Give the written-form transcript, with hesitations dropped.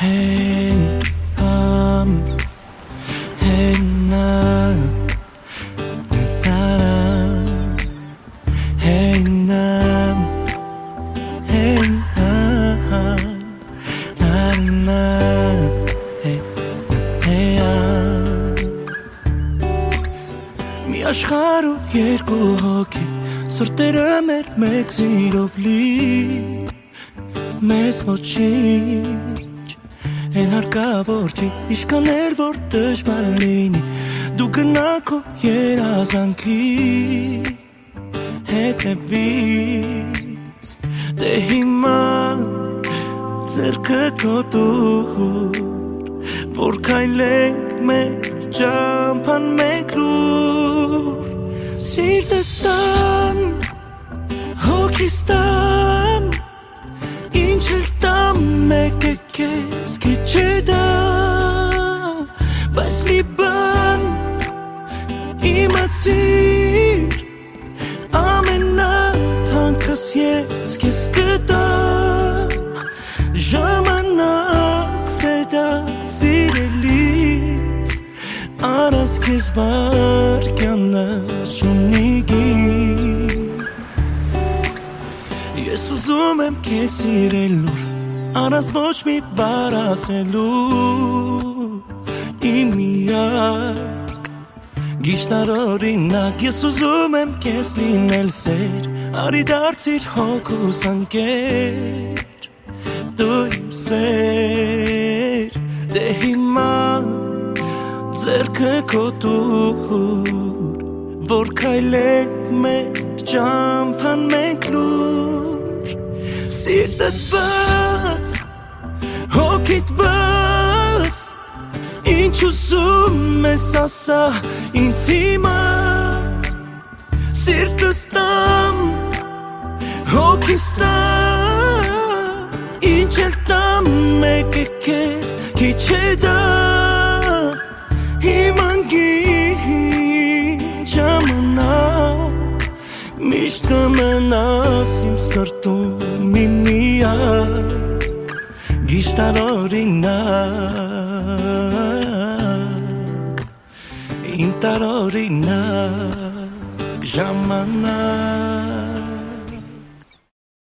Hey 밤 Hey 나 Hey 난 Hey 나 Մի աշխարհ ու երկու հոգի Սրտերը մեր մեկ զիրով լի Մեզ ոչինչ Են հարկավոր չի Իշկաներ որ դժվար լինի Դու գնա քո երազանքի Հետևից Դե հիմա Ձեռքը քո դուր Որ քայլենք մեր ճամփան մենք լուր Սիրտս տան Հոգիս տան Ինչ էլ տամ մեկ է քեզ Քիչ է դա Բայց մի բան Իմացիր Ամենաթանկս ես քեզ կտամ Ժամանակ սե դա սիրելիս Արաս քեզ վարկյանը շունիգի Ես ուզում եմ քեզ սիրելուր Արաս ոչ մի բառ ասելու Իմ միակ Գիշտարօրինակ Ես ուզում եմ քեզ լինել սեր Արի դարձիր հոգուս անկեր Դու իմ սեր Դե հիմա Ձեռքը քո դուր Որ քայլենք մեր ճամփան մենք լուր Սիրտդ բաց Հոգիդ բաց Ինչ ուզում ես ասա ինձ հիմա Սիրտս տամ Հոգիս տամ Ինչ էլ տամ մեկ է քեզ Քիչ է դա Հիմանգին ժամանակ Միշտ կմնաս իմ սրտում իմ միակ Գիշտարօրինակ Իմ տարօրինակ ժամանակ